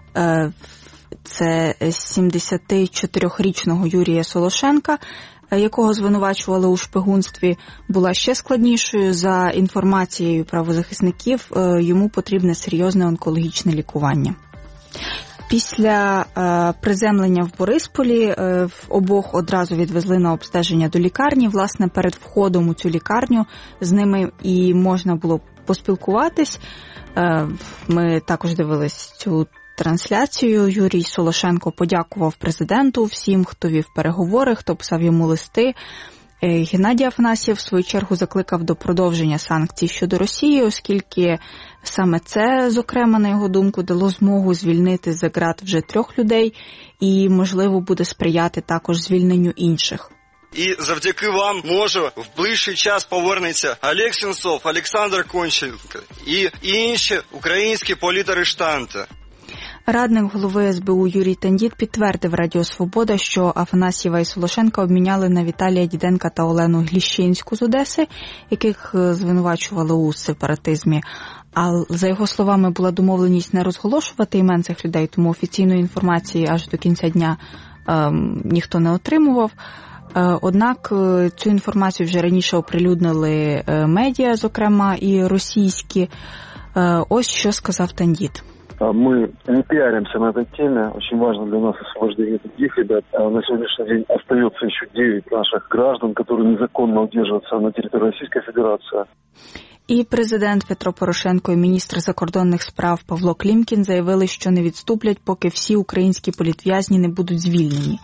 [SPEAKER 21] це сімдесятичотирирічного Юрія Солошенка, якого звинувачували у шпигунстві, була ще складнішою. За інформацією правозахисників, йому потрібне серйозне онкологічне лікування. Після е, приземлення в Борисполі е, обох одразу відвезли на обстеження до лікарні. Власне, перед входом у цю лікарню з ними і можна було поспілкуватись. Е, ми також дивились цю трансляцію. Юрій Солошенко подякував президенту, всім, хто вів переговори, хто писав йому листи. Геннадій Афанасьєв, в свою чергу, закликав до продовження санкцій щодо Росії, оскільки саме це, зокрема, на його думку, дало змогу звільнити за ґрат вже трьох людей і, можливо, буде сприяти також звільненню інших.
[SPEAKER 20] І завдяки вам, може, в ближчий час повернеться Олег Сенцов, Олександр Конченко і інші українські політарештанти.
[SPEAKER 21] Радник голови ес бе у Юрій Тандіт підтвердив Радіо Свобода, що Афанасьєва і Солошенка обміняли на Віталія Діденка та Олену Гліщинську з Одеси, яких звинувачували у сепаратизмі. А за його словами, була домовленість не розголошувати імен цих людей, тому офіційної інформації аж до кінця дня ем, ніхто не отримував. Е, однак цю інформацію вже раніше оприлюднили медіа, зокрема і російські. Е, ось що сказав Тандіт.
[SPEAKER 22] Мы не пиаримся на этой теме. Очень важно для нас освобождение других ребят. На сегодняшний день остается еще девять наших граждан, которые незаконно удерживаются на территории Российской Федерации.
[SPEAKER 21] І президент Петро Порошенко, і міністр закордонних справ Павло Клімкін заявили, що не відступлять, поки всі українські політв'язні не будуть звільнені.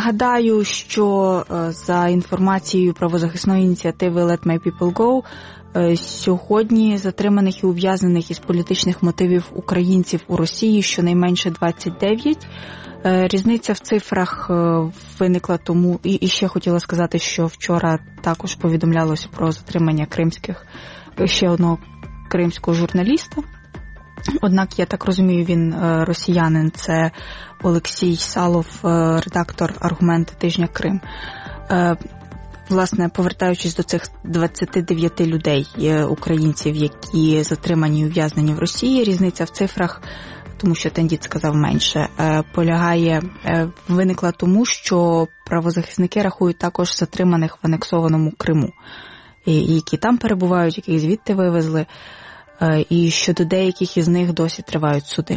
[SPEAKER 21] Нагадаю, що за інформацією правозахисної ініціативи Let My People Go, Сьогодні затриманих і ув'язнених із політичних мотивів українців у Росії щонайменше двадцять дев'ять. Різниця в цифрах виникла тому, і ще хотіла сказати, що вчора також повідомлялося про затримання кримських, ще одного кримського журналіста. Однак, я так розумію, він росіянин, це Олексій Салов, редактор «Аргументи тижня Крим». Власне, повертаючись до цих двадцяти дев'яти людей, українців, які затримані і ув'язнені в Росії, різниця в цифрах, тому що Тендіт сказав менше, полягає, виникла тому, що правозахисники рахують також затриманих в анексованому Криму, які там перебувають, яких звідти вивезли, і щодо деяких із них досі тривають суди.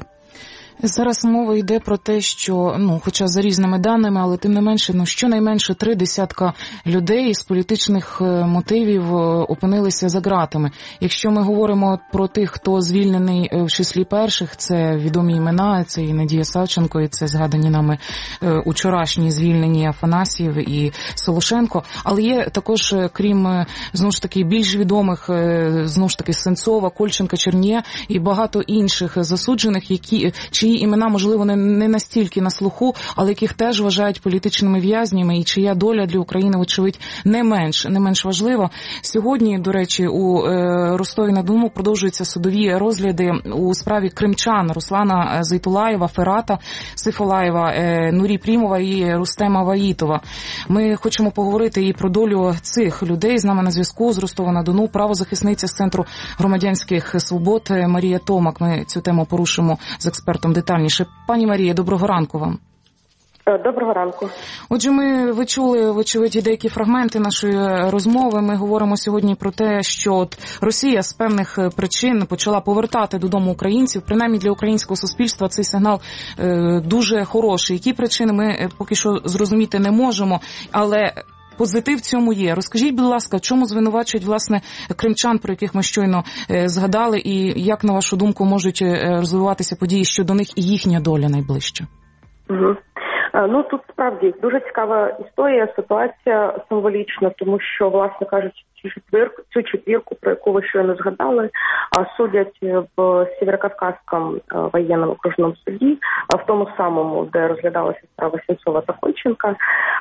[SPEAKER 2] Зараз мова йде про те, що, ну, хоча за різними даними, але тим не менше, ну, щонайменше три десятка людей з політичних мотивів опинилися за ґратами. Якщо ми говоримо про тих, хто звільнений в числі перших, це відомі імена, це і Надія Савченко, і це згадані нами учорашні звільнені Афанасьєв і Солошенко. Але є також, крім, знову ж таки, більш відомих, знову ж таки, Сенцова, Кольченка, Чернє і багато інших засуджених, які, чиї імена, можливо, не, не настільки на слуху, але яких теж вважають політичними в'язнями, і чия доля для України, вочевидь, не менш, не менш важлива. Сьогодні, до речі, у е, Ростові-на-Дону продовжуються судові розгляди у справі кримчан Руслана Зайтулаєва, Ферата Сифолаєва, е, Нурі Прімова і Рустема Ваїтова. Ми хочемо поговорити і про долю цих людей. З нами на зв'язку з Ростова-на-Дону правозахисниця з Центру громадянських свобод Марія Томак. Ми цю тему порушимо з експертом детальніше. Пані Марія, доброго ранку вам.
[SPEAKER 4] Доброго ранку.
[SPEAKER 2] Отже, ми ви чули, вочевидь, деякі фрагменти нашої розмови. Ми говоримо сьогодні про те, що от Росія з певних причин почала повертати додому українців. Принаймні для українського суспільства цей сигнал е, дуже хороший. Які причини ми поки що зрозуміти не можемо, але позитив в цьому є. Розкажіть, будь ласка, в чому звинувачують, власне, кримчан, про яких ми щойно е, згадали, і як, на вашу думку, можуть е, розвиватися події щодо них і їхня доля найближча?
[SPEAKER 4] Угу. Ну, тут справді дуже цікава історія, ситуація символічна, тому що, власне кажучи, цю четвірку, цю четвірку, про яку ви щойно згадали, судять в Сєвєрокавказькому воєнному окружному суді, в тому самому, де розглядалася справа Сенцова та Кольченка,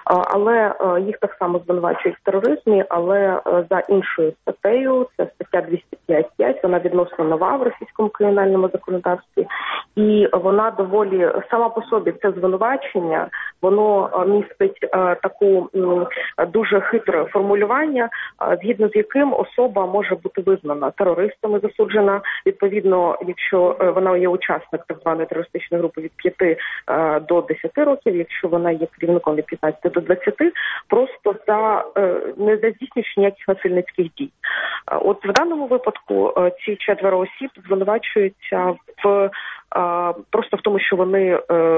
[SPEAKER 4] але їх так само звинувачують в тероризмі, але за іншою статтею, це стаття двісті п'ять п'ять, вона відносно нова в російському кримінальному законодавстві, і вона доволі, сама по собі це звинувачення, воно містить е, таку м, дуже хитре формулювання, е, згідно з яким особа може бути визнана терористом і засуджена, відповідно, якщо е, вона є учасник так званої терористичної групи від п'яти е, до десяти років, якщо вона є керівником від п'ятнадцяти до двадцяти, просто за е, не за здійснюючи ніяких насильницьких дій. Е, от в даному випадку е, ці четверо осіб звинувачуються в просто в тому, що вони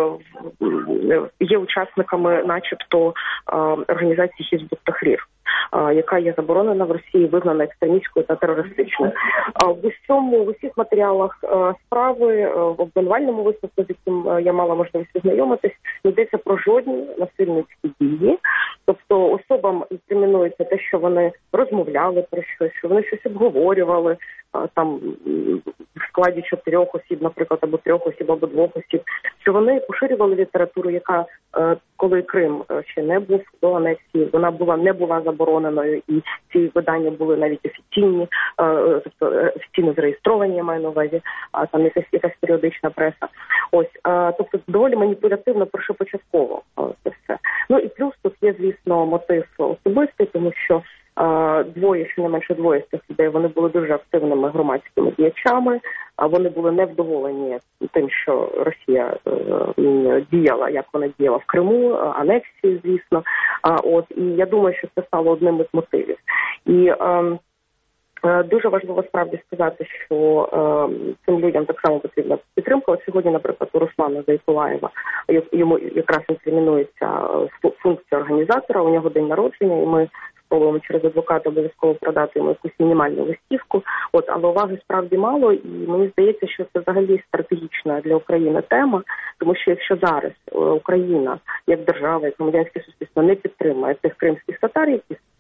[SPEAKER 4] є учасниками, начебто, організації Хізбут Тахрір, яка є заборонена в Росії, визнана екстремістською та терористичною. В усьому, в усіх матеріалах справи, в обвинувальному висновку, з яким я мала можливість ознайомитись, не йдеться про жодні насильницькі дії. Тобто особам інкримінується те, що вони розмовляли про щось, що вони щось обговорювали, там в складі чотирьох осіб, наприклад, або трьох осіб, або двох осіб, що вони поширювали літературу, яка, коли Крим ще не був до анексії, вона була не була забороненою, і ці видання були навіть офіційні, тобто офіційно зареєстровані, я маю на увазі, а там якась якась періодична преса. Ось, тобто доволі маніпулятивно першопочатково це все. Ну і плюс тут є, звісно, мотив особистий, тому що двоє, що не менше двоє з цих людей, вони були дуже активними громадськими діячами, а вони були невдоволені тим, що Росія е, діяла, як вона діяла в Криму, анексії, звісно. А, от, і я думаю, що це стало одним із мотивів. І е, дуже важливо справді сказати, що е, цим людям так само потрібна підтримка. От сьогодні, наприклад, у Руслана Зайтулаєва, йому якраз інкримінується функція організатора, у нього день народження, і ми спробуємо через адвоката обов'язково продати йому якусь мінімальну листівку. От, але уваги справді мало, і мені здається, що це взагалі стратегічна для України тема, тому що якщо зараз Україна, як держава, як громадянське суспільство не підтримує тих кримських татар, які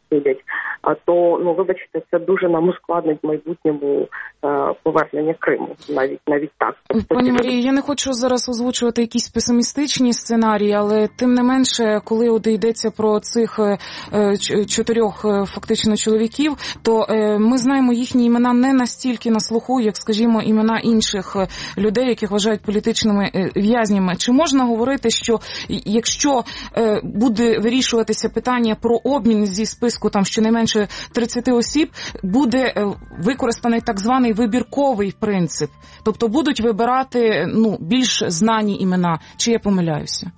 [SPEAKER 4] судять, а то, ну, вибачте, це дуже нам ускладнить в майбутньому е, повернення Криму, навіть навіть так.
[SPEAKER 2] Пані Марії, я не хочу зараз озвучувати якісь песимістичні сценарії, але тим не менше, коли от йдеться про цих е, чотирьох е, фактично чоловіків, то е, ми знаємо їхні імена не настільки на слуху, як, скажімо, імена інших людей, яких вважають політичними е, в'язнями. Чи можна говорити, що якщо е, буде вирішуватися питання про обмін зі списку там щонайменше тридцять осіб, буде використаний так званий вибірковий принцип. Тобто будуть вибирати, ну, більш знані імена. Чи я помиляюся?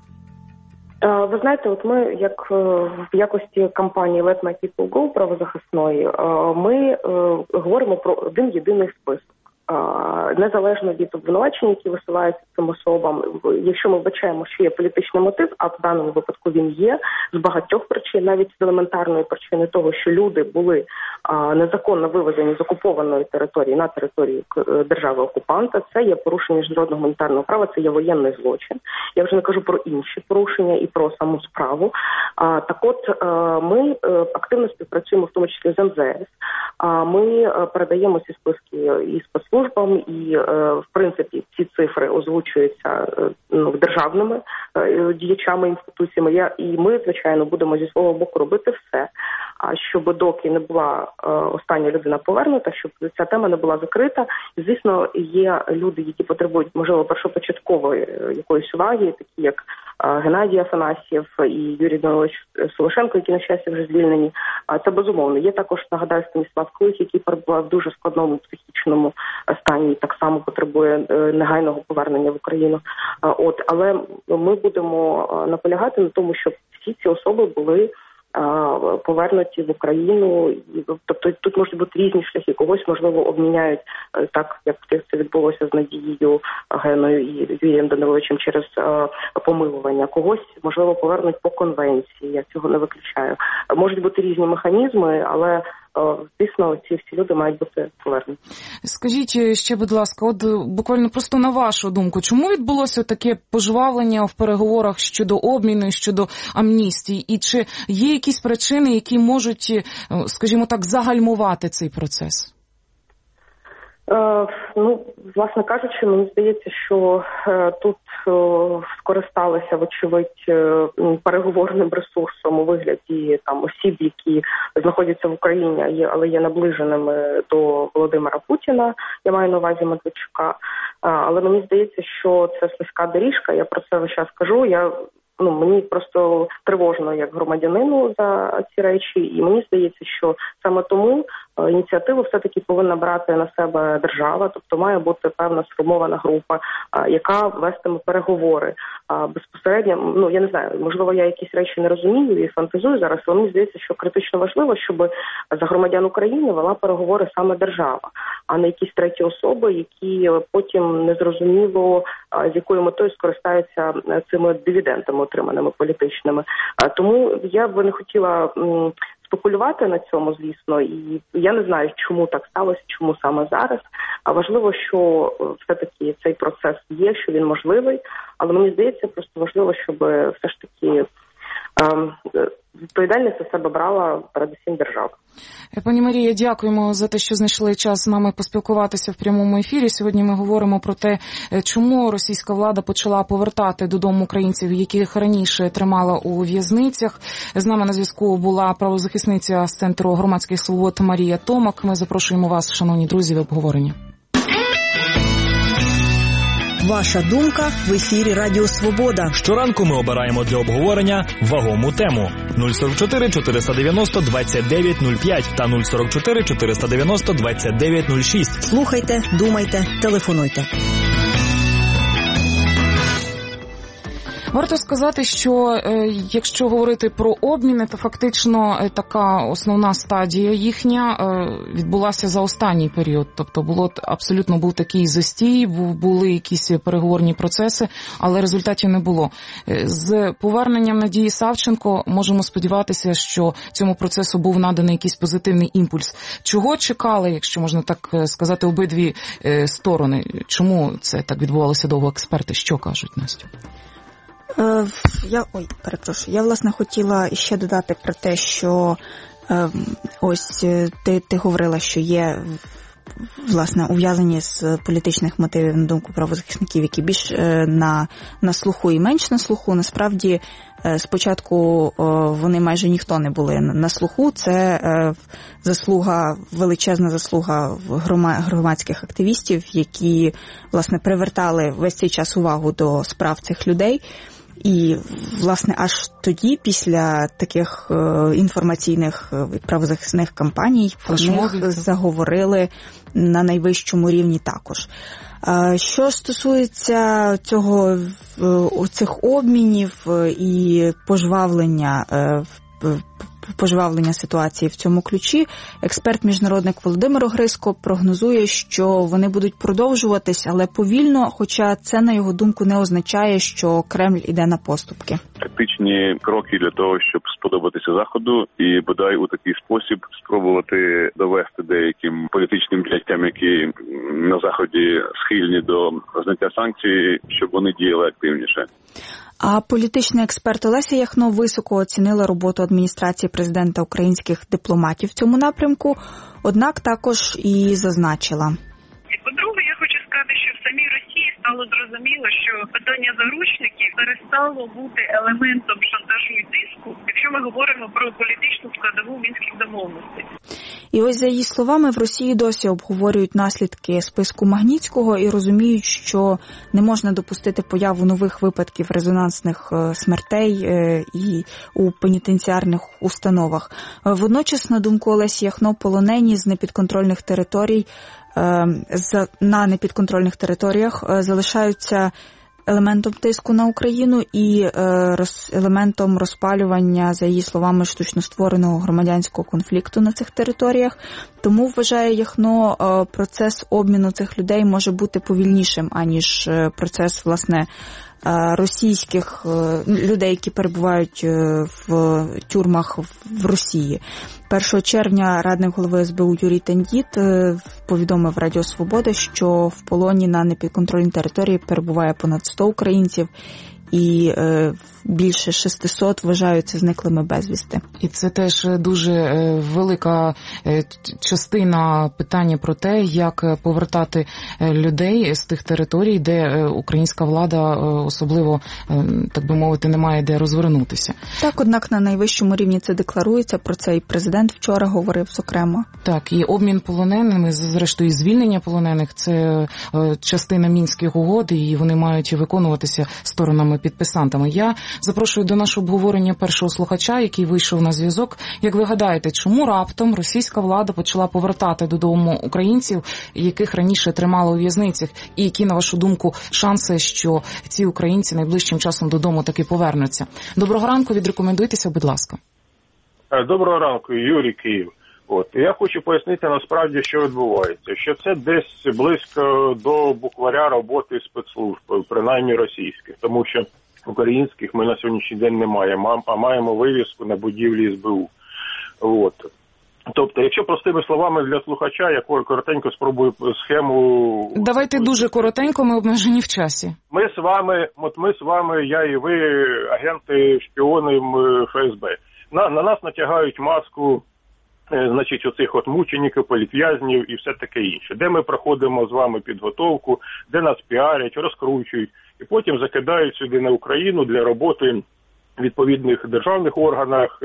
[SPEAKER 4] Ви знаєте, от ми, як в якості кампанії Let My People Go правозахисної, ми говоримо про один єдиний список. Незалежно від обвинувачень, які висуваються цим особам, якщо ми вбачаємо, що є політичний мотив, а в даному випадку він є, з багатьох причин, навіть з елементарної причини того, що люди були незаконно вивезені з окупованої території на територію держави-окупанта, це є порушення міжнародного гуманітарного права, це є воєнний злочин. Я вже не кажу про інші порушення і про саму справу. Так от, ми активно співпрацюємо, в тому числі з ем зе ес. Ми передаємо ці списки і спецслужбам, і, в принципі, ці цифри озвучуються, ну, державними діячами, інституціями. Я, і ми, звичайно, будемо зі свого боку робити все, щоб доки не була остання людина повернута, щоб ця тема не була закрита. І, звісно, є люди, які потребують, можливо, першопочаткової якоїсь уваги, такі як Геннадій Афанасьєв і Юрій Данилович Солошенко, які, на щастя, вже звільнені. Це безумовно. Є також, нагадаю, Станіслав Клих, який перебував в дуже складному психічному стані і так само потребує негайного повернення в Україну. От, але ми будемо наполягати на тому, щоб всі ці особи були повернуті в Україну. Тобто тут можуть бути різні шляхи. Когось, можливо, обміняють так, як це відбулося з Надією Геною і Юрієм Даниловичем через помилування. Когось, можливо, повернуть по конвенції. Я цього не виключаю. Можуть бути різні механізми, але звісно, ці всі люди мають бути повернуті.
[SPEAKER 2] Скажіть ще, будь ласка, от буквально просто на вашу думку, чому відбулося таке пожвавлення в переговорах щодо обміну, щодо амністії? І чи є якісь причини, які можуть, скажімо так, загальмувати цей процес?
[SPEAKER 4] Е, ну, власне кажучи, мені здається, що е, тут е, скористалися, вочевидь, е, переговорним ресурсом у вигляді там осіб, які знаходяться в Україні, але є наближеними до Володимира Путіна, я маю на увазі Медведчука. Е, але мені здається, що це слизька доріжка, я про це весь час кажу. Я Ну, мені просто тривожно як громадянину за ці речі, і мені здається, що саме тому ініціативу все-таки повинна брати на себе держава, тобто має бути певна сформована група, яка вестиме переговори безпосередньо. Ну, я не знаю, можливо, я якісь речі не розумію і фантазую зараз, але мені здається, що критично важливо, щоб за громадян України вела переговори саме держава, а не якісь треті особи, які потім незрозуміло з якою метою скористаються цими дивідендами, отриманими політичними. Тому я б не хотіла спекулювати на цьому, звісно, і я не знаю, чому так сталося, чому саме зараз. А важливо, що все-таки цей процес є, що він можливий, але мені здається, просто важливо, щоб все ж таки відповідальність за себе брала передусім держава.
[SPEAKER 2] Пані Марія, дякуємо за те, що знайшли час з нами поспілкуватися в прямому ефірі. Сьогодні ми говоримо про те, чому російська влада почала повертати додому українців, яких раніше тримала у в'язницях. З нами на зв'язку була правозахисниця з Центру громадських свобод Марія Томак. Ми запрошуємо вас, шановні друзі, в обговорення.
[SPEAKER 6] Ваша думка в ефірі Радіо Свобода.
[SPEAKER 1] Щоранку ми обираємо для обговорення вагому тему. нуль сорок чотири чотириста дев'яносто двадцять дев'ять нуль п'ять та нуль сорок чотири чотириста дев'яносто двадцять дев'ять нуль шість.
[SPEAKER 6] Слухайте, думайте, телефонуйте.
[SPEAKER 2] Варто сказати, що е, якщо говорити про обміни, то фактично е, така основна стадія їхня е, відбулася за останній період. Тобто було абсолютно був такий застій, були якісь переговорні процеси, але результатів не було. Е, з поверненням Надії Савченко можемо сподіватися, що цьому процесу був наданий якийсь позитивний імпульс. Чого чекали, якщо можна так сказати, обидві е, сторони? Чому це так відбувалося довго? Експерти що кажуть, Настю?
[SPEAKER 21] Я, ой, перепрошую, я, власне, хотіла ще додати про те, що Ось ти, ти говорила, що є власне ув'язані з політичних мотивів, на думку правозахисників, які більш на, на слуху і менш на слуху. Насправді, спочатку вони майже ніхто не були на слуху. Це заслуга, величезна заслуга громадських активістів, які, власне, привертали весь цей час увагу до справ цих людей. І, власне, аж тоді, після таких е, інформаційних правозахисних кампаній, про них заговорили на найвищому рівні також. Е, що стосується цього, е, цих обмінів і пожвавлення е, пожвавлення ситуації в цьому ключі, експерт-міжнародник Володимир Огриско прогнозує, що вони будуть продовжуватись, але повільно, хоча це, на його думку, не означає, що Кремль іде на поступки.
[SPEAKER 11] Тактичні кроки для того, щоб сподобатися Заходу і, бодай, у такий спосіб спробувати довести деяким політичним дядькам, які на Заході схильні до зняття санкцій, щоб вони діяли активніше.
[SPEAKER 21] А політичний експерт Олеся Яхно високо оцінила роботу адміністрації президента українських дипломатів в цьому напрямку, однак також і зазначила.
[SPEAKER 5] По-друге, я хочу сказати, що в самій Росії стало зрозуміло, що питання заручників перестало бути елементом шантажу і тиску, якщо ми говоримо про політичну складову мінських домовленостей.
[SPEAKER 21] І ось, за її словами, в Росії досі обговорюють наслідки списку Магнітського і розуміють, що не можна допустити появу нових випадків резонансних смертей і у пенітенціарних установах. Водночас, на думку Олесі Яхно, полонені з непідконтрольних територій на непідконтрольних територіях залишаються елементом тиску на Україну і елементом розпалювання, за її словами, штучно створеного громадянського конфлікту на цих територіях. Тому, вважає Яхно, процес обміну цих людей може бути повільнішим, аніж процес, власне, російських людей, які перебувають в тюрмах в Росії. першого червня радник голови ес бе у Юрій Тендіт повідомив Радіо Свобода, що в полоні на непідконтрольній території перебуває понад сто українців і е, більше шістсот вважаються зниклими безвісти.
[SPEAKER 2] І це теж дуже велика частина питання про те, як повертати людей з тих територій, де українська влада особливо, так би мовити, не має де розвернутися.
[SPEAKER 21] Так, однак на найвищому рівні це декларується, про це і президент вчора говорив, зокрема.
[SPEAKER 2] Так, і обмін полоненими, зрештою, звільнення полонених – це частина Мінських угод, і вони мають виконуватися сторонами-підписантами. Я запрошую до нашого обговорення першого слухача, який вийшов на зв'язок. Як ви гадаєте, чому раптом російська влада почала повертати додому українців, яких раніше тримали у в'язницях? І які, на вашу думку, шанси, що ці українці найближчим часом додому таки повернуться? Доброго ранку, відрекомендуйтеся, будь ласка.
[SPEAKER 9] Доброго ранку, Юрій, Київ. От, я хочу пояснити насправді, що відбувається. Що це десь близько до букваря роботи спецслужб, принаймні російських, тому що українських ми на сьогоднішній день не маємо, а маємо вивіску на будівлі ес бе у. От. Тобто, якщо простими словами для слухача, я коротенько спробую схему...
[SPEAKER 2] Давайте дуже коротенько, ми обмежені в часі.
[SPEAKER 9] Ми з вами, от ми з вами, я і ви, агенти, шпіони еф ес бе. На, на нас натягають маску, значить, оцих от мучеників, політв'язнів і все таке інше. Де ми проходимо з вами підготовку, де нас піарять, розкручують, і потім закидають сюди на Україну для роботи в відповідних державних органах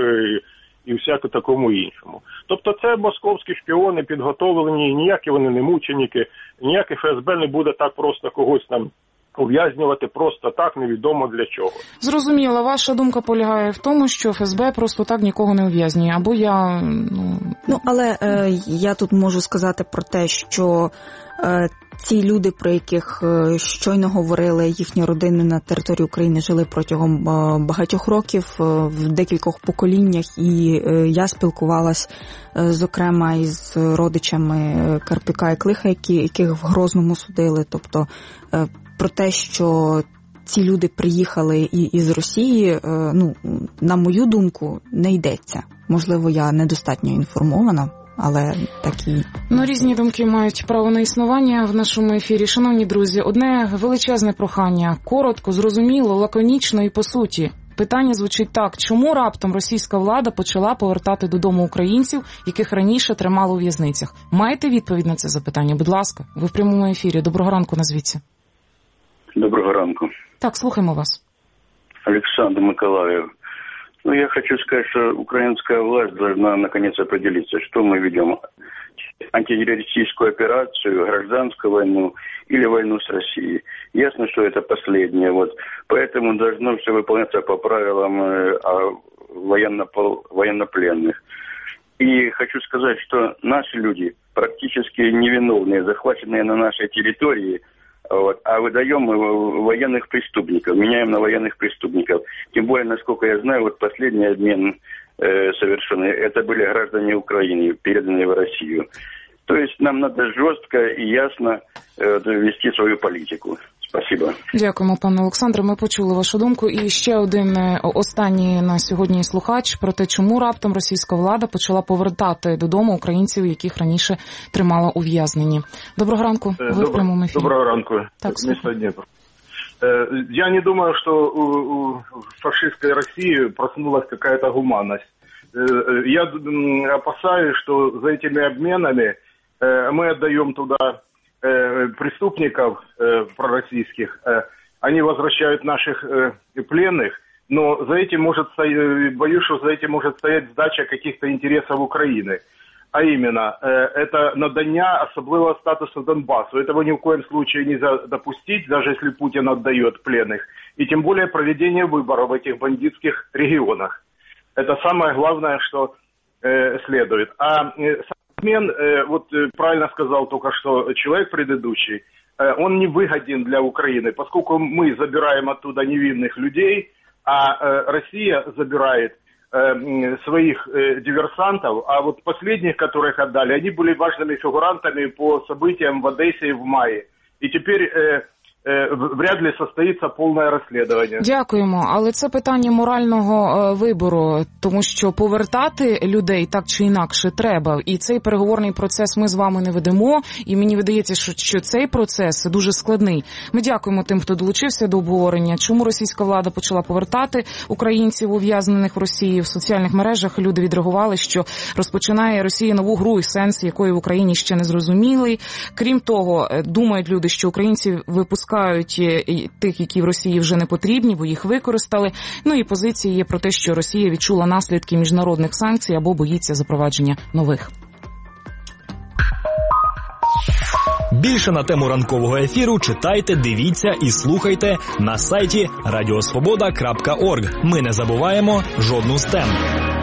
[SPEAKER 9] і всяке такому іншому. Тобто це московські шпіони підготовлені, ніякі вони не мученики, ніяке еф ес бе не буде так просто когось там ув'язнювати просто так, невідомо для чого.
[SPEAKER 2] Зрозуміло, ваша думка полягає в тому, що еф ес бе просто так нікого не ув'язнює, або я... Ну,
[SPEAKER 21] ну але е, я тут можу сказати про те, що е, ці люди, про яких е, щойно говорили, їхні родини на території України жили протягом е, багатьох років, е, в декількох поколіннях, і е, я спілкувалась, е, зокрема, із родичами Карпюка і Клиха, які, яких в Грозному судили, тобто е, про те, що ці люди приїхали і із Росії, ну, на мою думку, не йдеться. Можливо, я недостатньо інформована, але такі...
[SPEAKER 2] Ну, різні думки мають право на існування в нашому ефірі. Шановні друзі, одне величезне прохання, коротко, зрозуміло, лаконічно і по суті. Питання звучить так: чому раптом російська влада почала повертати додому українців, яких раніше тримали у в'язницях? Маєте відповідь на це запитання? Будь ласка, ви в прямому ефірі. Доброго ранку, назвіться.
[SPEAKER 8] Доброго ранку.
[SPEAKER 2] Так, слухаємо вас.
[SPEAKER 8] Александр Миколаев. Ну, я хочу сказать, что украинская власть должна наконец определиться, что мы ведем. Антитеррористическую операцию, гражданскую войну или войну с Россией. Ясно, что это последнее. Вот. Поэтому должно все выполняться по правилам э, военно, военнопленных. И хочу сказать, что наши люди, практически невиновные, захваченные на нашей территории, вот, а выдаем мы военных преступников, меняем на военных преступников. Тем более, насколько я знаю, вот последний обмен э, совершенный, это были граждане Украины, переданные в Россию. То есть нам надо жестко и ясно э, вести свою политику. Спасибо.
[SPEAKER 2] Дякуємо, пане Олександре. Ми почули вашу думку. І ще один останній на сьогодні слухач про те, чому раптом російська влада почала повертати додому українців, яких раніше тримала ув'язнені. Доброго ранку. Ви
[SPEAKER 9] Добро,
[SPEAKER 2] в прямому ефірі.
[SPEAKER 9] Доброго ранку.
[SPEAKER 2] Так,
[SPEAKER 9] Місто Дніпро. Я не думаю, что у фашистской России проснулась какая-то гуманность. Я опасаюсь, что за этими обменами мы отдаем туда преступников пророссийских, они возвращают наших пленных, но за этим может стоять, боюсь, что за этим может стоять сдача каких-то интересов Украины. А именно, это надання особливого статусу Донбассу. Этого ни в коем случае нельзя допустить, даже если Путин отдает пленных. И тем более проведение выборов в этих бандитских регионах. Это самое главное, что э, следует. А э, сам обмен, э, вот э, правильно сказал только что человек предыдущий, э, он не выгоден для Украины, поскольку мы забираем оттуда невинных людей, а э, Россия забирает своих э, диверсантов, а вот последних, которых отдали, они были важными фигурантами по событиям в Одессе в мае. И теперь э, э, вряд ли состоится повне розслідування.
[SPEAKER 2] Дякуємо, але це питання морального е, вибору, тому що повертати людей так чи інакше треба. І цей переговорний процес ми з вами не ведемо, і мені видається, що, що цей процес дуже складний. Ми дякуємо тим, хто долучився до обговорення. Чому російська влада почала повертати українців, ув'язнених в Росії? В соціальних мережах люди відреагували, що розпочинає Росія нову гру, і сенс якої в Україні ще не зрозумілий. Крім того, думають люди, що українці випускають тих, які в Росії вже не потрібні, бо їх використали. Ну і позиції є про те, що Росія відчула наслідки міжнародних санкцій або боїться запровадження нових.
[SPEAKER 1] Більше на тему ранкового ефіру читайте, дивіться і слухайте на сайті радіосвобода крапка орг. Ми не забуваємо жодну з тем.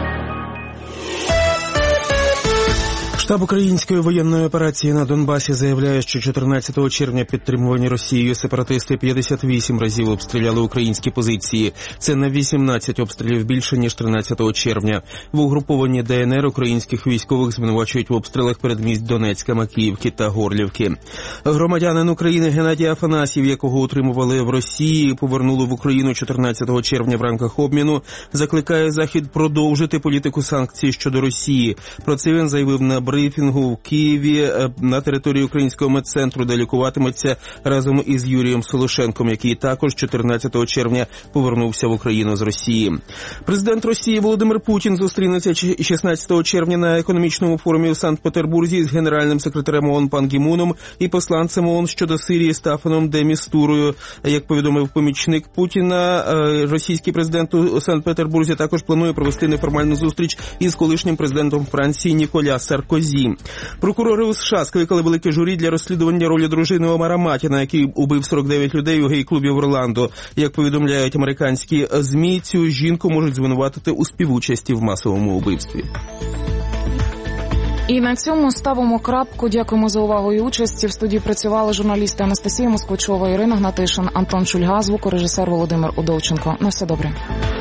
[SPEAKER 7] Штаб української воєнної операції на Донбасі заявляє, що чотирнадцятого червня підтримувані Росією сепаратисти п'ятдесят вісім разів обстріляли українські позиції. Це на вісімнадцять обстрілів більше, ніж тринадцятого червня. В угрупованні ДНР українських військових звинувачують в обстрілах передмість Донецька, Макіївки та Горлівки. Громадянин України Геннадій Афанасьєв, якого утримували в Росії, повернули в Україну чотирнадцятого червня в рамках обміну, закликає Захід продовжити політику санкцій щодо Росії. Про це він заявив на брифінгу в Києві на території Українського медцентру, де лікуватиметься разом із Юрієм Солошенком, який також чотирнадцятого червня повернувся в Україну з Росії. Президент Росії Володимир Путін зустрінеться шістнадцятого червня на економічному форумі у Санкт-Петербурзі з генеральним секретарем ООН Пан Гі Муном і посланцем ООН щодо Сирії Стафаном де Містурою. Як повідомив помічник Путіна, російський президент у Санкт-Петербурзі також планує провести неформальну зустріч із колишнім президентом Франції Ніколя Саркозі. Прокурори у США скликали велике журі для розслідування ролі дружини Омара Матіна, який убив сорок дев'ять людей у гей-клубі в Орландо. Як повідомляють американські ЗМІ, цю жінку можуть звинуватити у співучасті в масовому убивстві.
[SPEAKER 2] І на цьому ставимо крапку. Дякуємо за увагу і участь. В студії працювали журналісти Анастасія Москвичова, Ірина Гнатишин, Антон Шульга, звукорежисер Володимир Удовченко. На все добре.